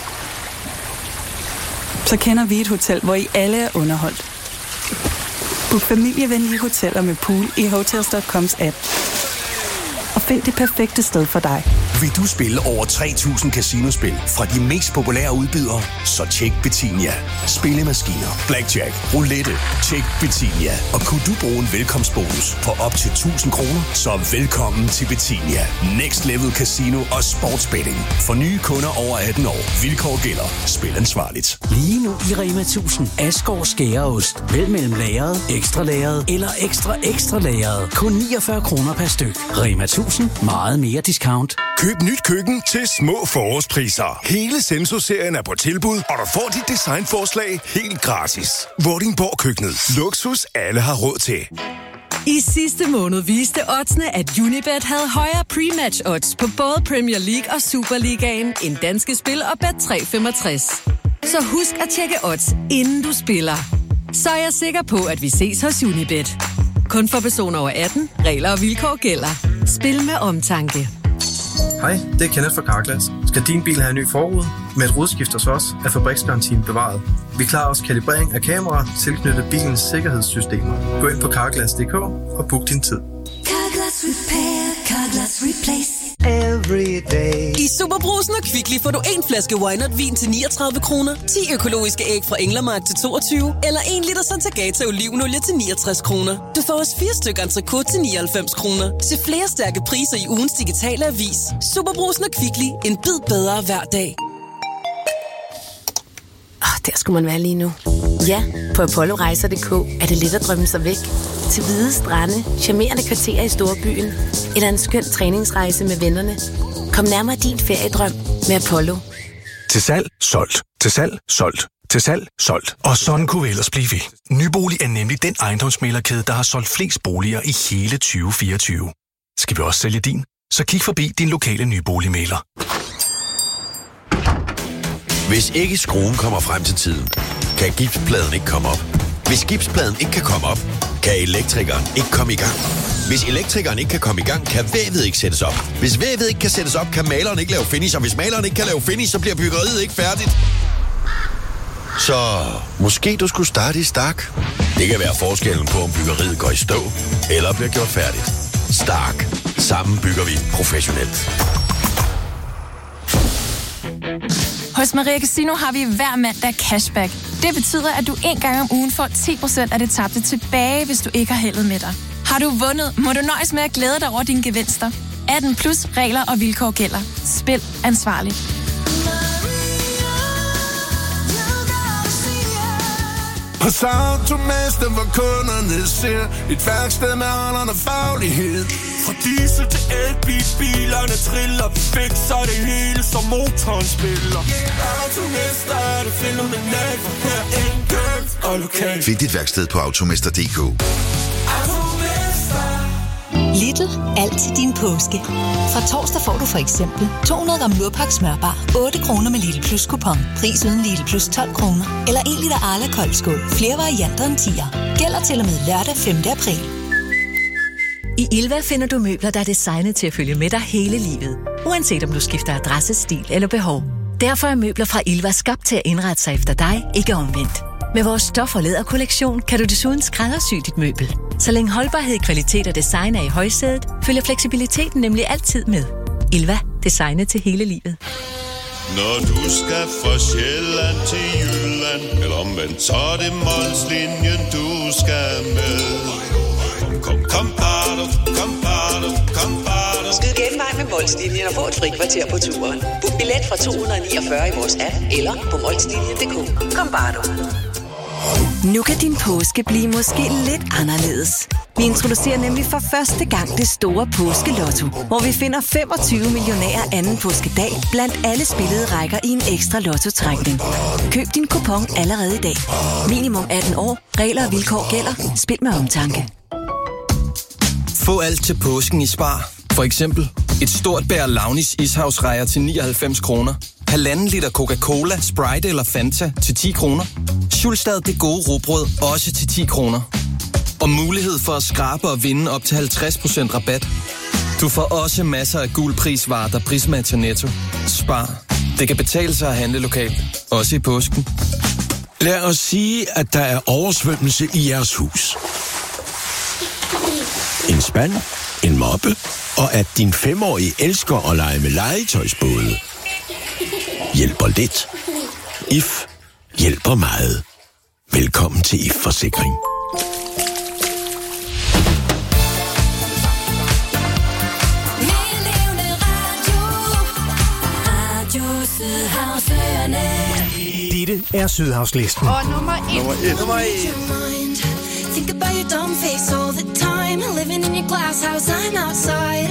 så kender vi et hotel, hvor I alle er underholdt. Book familievenlige hoteller med pool i Hotels.coms app. Og find det perfekte sted for dig.
Vil du spille over 3.000 casinospil fra de mest populære udbydere? Så tjek Betinia. Spillemaskiner, blackjack, roulette. Tjek Betinia. Og kunne du bruge en velkomstbonus på op til 1.000 kroner? Så velkommen til Betinia. Next Level Casino og Sportsbetting. For nye kunder over 18 år. Vilkår gælder. Spil ansvarligt.
Lige nu i Rema 1000. Asgaard Skæreost. Vælg mellem lagret, ekstra lagret eller ekstra lagret. Kun 49 kroner per styk. Rema 1000. Meget mere discount.
Køb nyt køkken til små forårspriser. Hele Senso-serien er på tilbud, og du får dit designforslag helt gratis. Vordingborg Køkkenet. Luksus alle har råd til.
I sidste måned viste oddsene, at Unibet havde højere pre-match odds på både Premier League og Superligaen end danske spil og Bet365. Så husk at tjekke odds, inden du spiller. Så er jeg sikker på, at vi ses hos Unibet. Kun for personer over 18. Regler og vilkår gælder. Spil med omtanke.
Hej, det er Kenneth fra Carglass. Skal din bil have en ny forrude? Med et rodskift hos os er fabriksgarantien bevaret. Vi klarer også kalibrering af kameraer tilknyttet bilens sikkerhedssystemer. Gå ind på carglass.dk og book din tid.
Carglass Repair, Carglass Replace.
Every day.
I Superbrusen og Kvickly får du en flaske Weinert vin til 39 kroner, 10 økologiske æg fra Englermark til 22, eller 1 liter Santagata olivenolie til 69 kroner. Du får også 4 stykker entrecôte til 99 kroner. Se flere stærke priser i ugens digitale avis. Superbrusen og Kvickly. En bid bedre hver dag.
Der skulle man være lige nu. Ja, på ApolloRejser.dk er det let at drømme sig væk. Til hvide strande, charmerende kvarterer i storbyen, eller en skøn træningsrejse med vennerne. Kom nærmere din feriedrøm med Apollo.
Til salg, solgt. Til salg, solgt. Til salg, solgt. Og sådan kunne vi ellers blive ved. Nybolig er nemlig den ejendomsmæglerkæde, der har solgt flest boliger i hele 2024. Skal vi også sælge din? Så kig forbi din lokale nyboligmægler.
Hvis ikke skruen kommer frem til tiden, kan gipspladen ikke komme op. Hvis gipspladen ikke kan komme op, kan elektrikeren ikke komme i gang. Hvis elektrikeren ikke kan komme i gang, kan vævet ikke sættes op. Hvis vævet ikke kan sættes op, kan maleren ikke lave finish. Og hvis maleren ikke kan lave finish, så bliver byggeriet ikke færdigt. Så måske du skulle starte i Stark. Det kan være forskellen på, om byggeriet går i stå eller bliver gjort færdigt. Stark. Sammen bygger vi professionelt.
Hos Maria Casino har vi hver mandag cashback. Det betyder, at du en gang om ugen får 10% af det tabte tilbage, hvis du ikke har heldet med dig. Har du vundet, må du nøjes med at glæde dig over dine gevinster. 18 plus regler og vilkår gælder. Spil ansvarligt.
Hos Automester, hvor kunderne ser et værksted med holderne faglighed. Fra diesel til elbil, bilerne triller. Vi fikser det hele, som motoren spiller. Automester er det fænomenalt, for her enkelt og lokalt.
Find dit værksted på automester.dk.
Lidl. Alt til din påske. Fra torsdag får du for eksempel 200 gram Lurpak smørbar, 8 kroner med Lidl Plus kupon. Pris uden Lidl Plus 12 kroner. Eller 1 liter Arla Kold Skål. Flere varianter end 10'er. Gælder til og med lørdag 5. april.
I Ilva finder du møbler, der er designet til at følge med dig hele livet. Uanset om du skifter adresse, stil eller behov. Derfor er møbler fra Ilva skabt til at indrette sig efter dig, ikke omvendt. Med vores stof- og læderkollektion kan du desuden skræddersy dit møbel. Så længe holdbarhed, kvalitet og design er i højsædet, følger fleksibiliteten nemlig altid med. Ilva. Designet til hele livet.
Når du skal fra Sjælland til Jylland, eller omvendt, så er det Molslinjen, du skal med. Kom, bado, kom, bado.
Skyd genvej med Molslinjen og få et fri kvarter på turen. Book billet fra 249 i vores app, eller på molslinjen.dk. Kom, bado.
Nu kan din påske blive måske lidt anderledes. Vi introducerer nemlig for første gang det store påskelotto, hvor vi finder 25 millionærer anden påskedag blandt alle spillede rækker i en ekstra lottotrækning. Køb din kupon allerede i dag. Minimum 18 år. Regler og vilkår gælder. Spil med omtanke.
Få alt til påsken i Spar. For eksempel et stort bær Launis ishavsrejer til 99 kroner. 1,5 liter Coca-Cola, Sprite eller Fanta til 10 kroner. Schulstad det gode rugbrød også til 10 kroner. Og mulighed for at skrabe og vinde op til 50% rabat. Du får også masser af gul prisvarer, der Prisma til Netto. Spar. Det kan betale sig at handle lokalt. Også i påsken.
Lad os sige, at der er oversvømmelse i jeres hus. En spand, en moppe, og at din 5-årige elsker at lege med legetøjsbåde. Hjælper lidt. IF hjælper meget. Velkommen til IF Forsikring.
Dette er Sydhavslisten.
Og nummer 1.
Think about your dumb face all the time. Living in your glass house, I'm outside.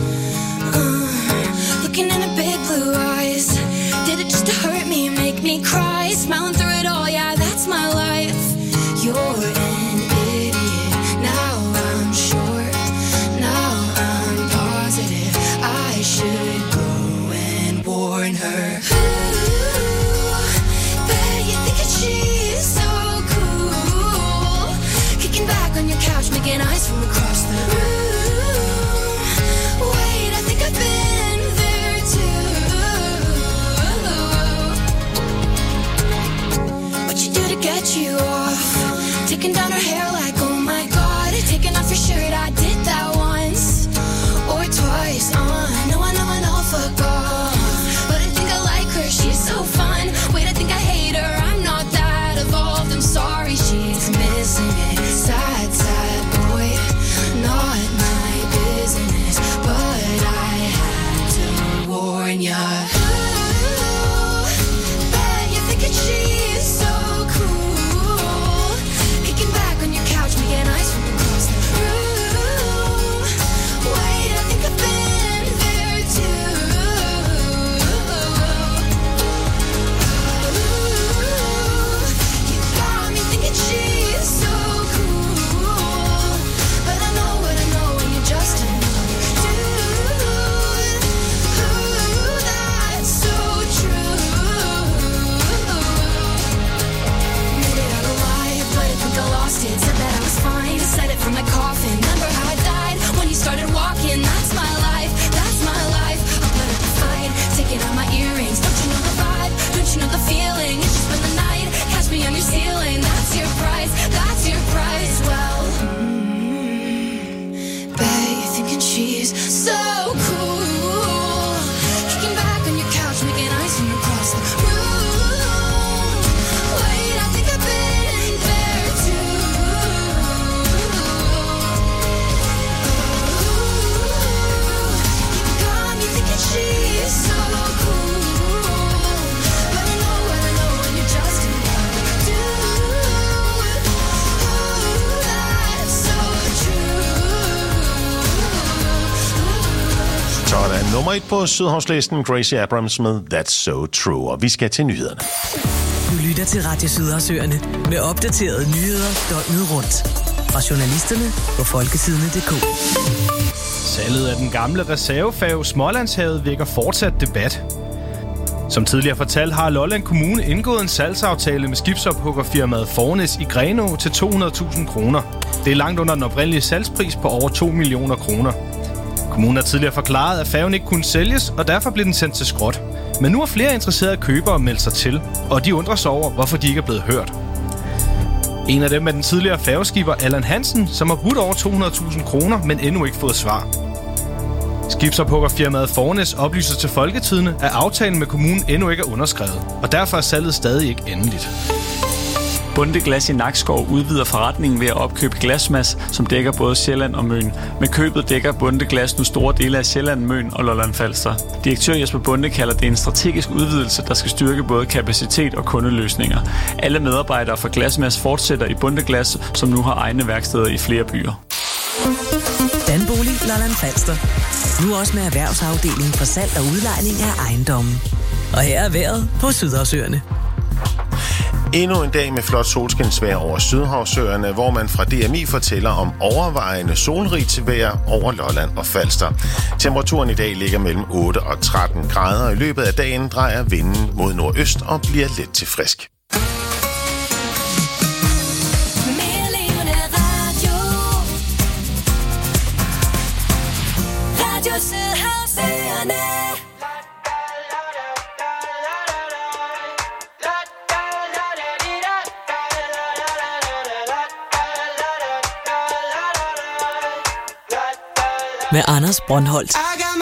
Looking in a big blue eyes. Did it just to hurt me, make me cry? Smiling through it all, yeah, that's my life. You're an idiot. Now I'm short. Now I'm positive. I should go and warn her. Ooh, bet you think that she's so cool. Kicking back on your couch, making eyes from across the room. Wait, I think I've been there too. What you do to get you off? Taking down her hair like, oh my god. Taking off your shirt, I did that once or twice. I know, fuck off. But I think I like her, she's so fun. Wait, I think I hate her, I'm not that evolved. I'm sorry, she's missing it. Sad, sad boy, not my business. But I had to warn ya. Ooh, bet you think that she's so cool. Kicking back on your
Nummer 1 på Sydhavslisten, Gracie Abrams med That's So True. Og vi skal til nyhederne.
Du lytter til Radio Sydhavsøerne med opdaterede nyheder døgnet rundt. Fra journalisterne på folketidene.dk.
Salget af den gamle reservefærge Smålandshavet vækker fortsat debat. Som tidligere fortalt har Lolland Kommune indgået en salgsaftale med skibsophuggerfirmaet Fornes i Grenaa til 200.000 kroner. Det er langt under den oprindelige salgspris på over 2 millioner kroner. Kommunen har tidligere forklaret, at færgen ikke kunne sælges, og derfor blev den sendt til skrot. Men nu har flere interesserede købere meldt sig til, og de undrer sig over, hvorfor de ikke er blevet hørt. En af dem er den tidligere færgeskipper Allan Hansen, som har budt over 200.000 kroner, men endnu ikke fået svar. Skibsophuggerfirmaet Fornes oplyser til Folketidene, at aftalen med kommunen endnu ikke er underskrevet, og derfor er salget stadig ikke endeligt.
Bunde Glas i Nakskov udvider forretningen ved at opkøbe glasmas, som dækker både Sjælland og Møn. Med købet dækker Bunde Glas nu store dele af Sjælland, Møn og Lolland Falster. Direktør Jesper Bunde kalder det en strategisk udvidelse, der skal styrke både kapacitet og kundeløsninger. Alle medarbejdere fra Glasmas fortsætter i Bunde Glas, som nu har egne værksteder i flere byer.
Danbolig Lolland Falster. Nu også med erhvervsafdelingen for salg og udlejning af ejendommen. Og her er vejret på Sydhavsøerne.
Endnu en dag med flot solskinsvejr over Sydhavsøerne, hvor man fra DMI fortæller om overvejende solrigt vejr over Lolland og Falster. Temperaturen i dag ligger mellem 8 og 13 grader. I løbet af dagen drejer vinden mod nordøst og bliver let til frisk.
Med Anders Brøndholt.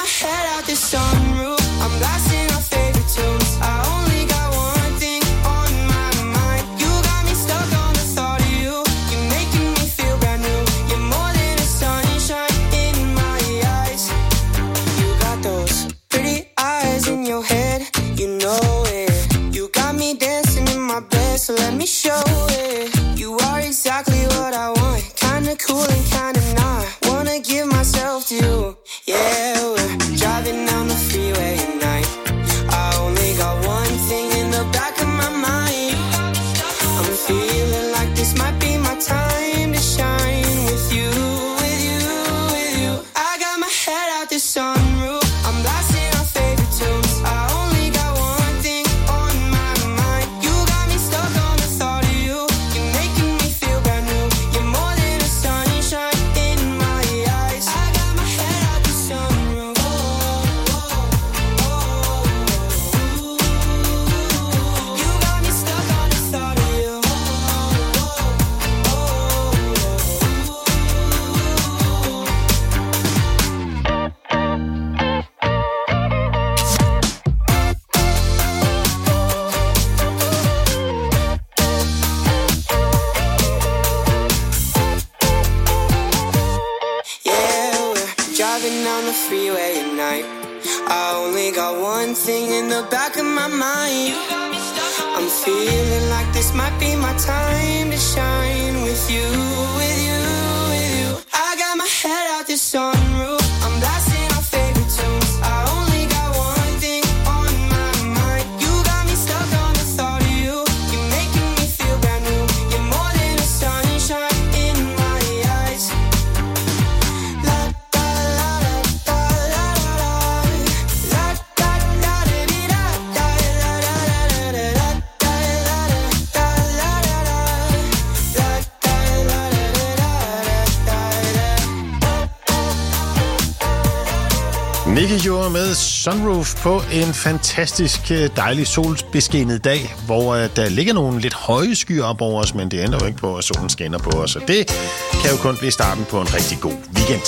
Nicky Jure med Sunroof på en fantastisk dejlig solbeskinnet dag, hvor der ligger nogle lidt høje skyer op over os, men det ændrer jo ikke på, at solen skinner på os, og det kan jo kun blive starten på en rigtig god weekend.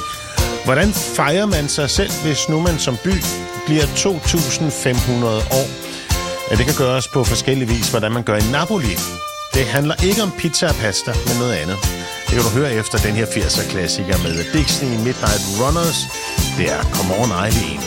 Hvordan fejrer man sig selv, hvis nu man som by bliver 2.500 år? Ja, det kan gøres på forskellige vis, hvordan man gør i Napoli. Det handler ikke om pizza og pasta, men noget andet. Det kan du høre efter den her 80'er-klassiker med Dixie Midnight Runners. Det er Come On Eileen.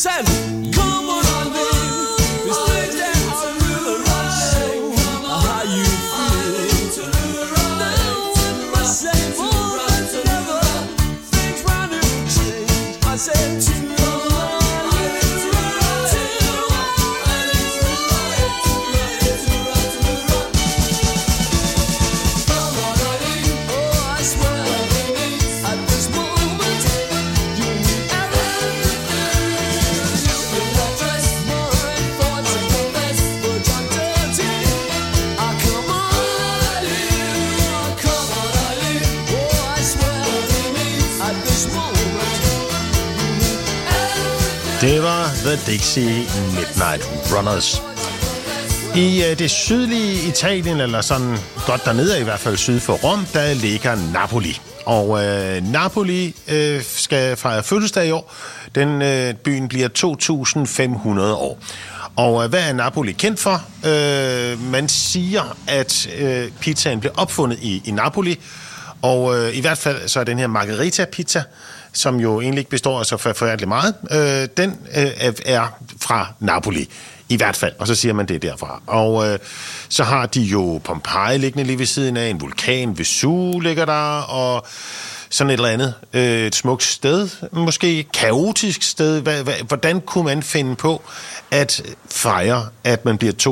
Said, come on, baby. This thing that I really like. How you feel? Now in my same old life, never things round and change. I said to
Det var The Dixie Midnight Runners. I det sydlige Italien, eller sådan godt dernede, i hvert fald syd for Rom, der ligger Napoli. Og Napoli skal fejre fødselsdag i år. Byen bliver 2.500 år. Og hvad er Napoli kendt for? Man siger, at pizzaen blev opfundet i Napoli. Og i hvert fald så er den her margherita-pizza, som jo egentlig ikke består af så forfærdeligt meget, den er fra Napoli. I hvert fald, og så siger man det derfra. Og så har de jo Pompeji liggende lige ved siden af, en vulkan, Vesuv ligger der, og sådan et eller andet. Et smukt sted, måske kaotisk sted. Hvordan kunne man finde på at fejre, at man bliver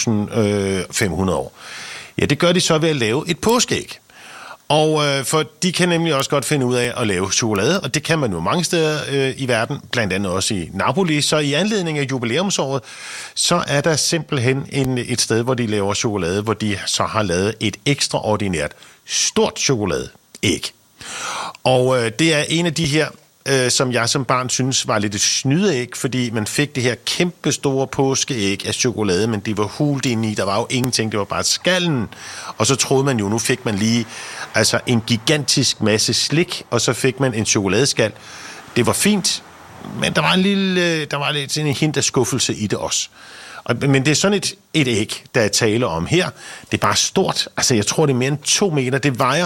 2.500 år? Ja, det gør de så ved at lave et påskeæg. Og for de kan nemlig også godt finde ud af at lave chokolade, og det kan man jo mange steder i verden, blandt andet også i Napoli. Så i anledning af jubilæumsåret, så er der simpelthen et sted, hvor de laver chokolade, hvor de så har lavet et ekstraordinært stort chokoladeæg. Og det er en af de her, som jeg som barn synes var lidt et snydeæg, fordi man fik det her kæmpe store påskeæg af chokolade, men de var hult inde i, der var jo ingenting, det var bare skallen. Og så troede man jo, nu fik man lige en gigantisk masse slik, og så fik man en chokoladeskal. Det var fint, men der var lidt sådan en hint af skuffelse i det også. Men det er sådan et æg, der er tale om her. Det er bare stort. Altså, jeg tror, det er mere end 2 meter. Det vejer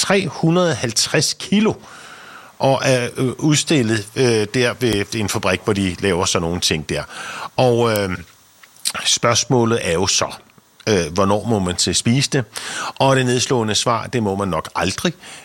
350 kilo. Og er udstillet der ved en fabrik, hvor de laver sådan nogle ting der. Og spørgsmålet er jo så, hvornår må man til spise det? Og det nedslående svar, det må man nok aldrig.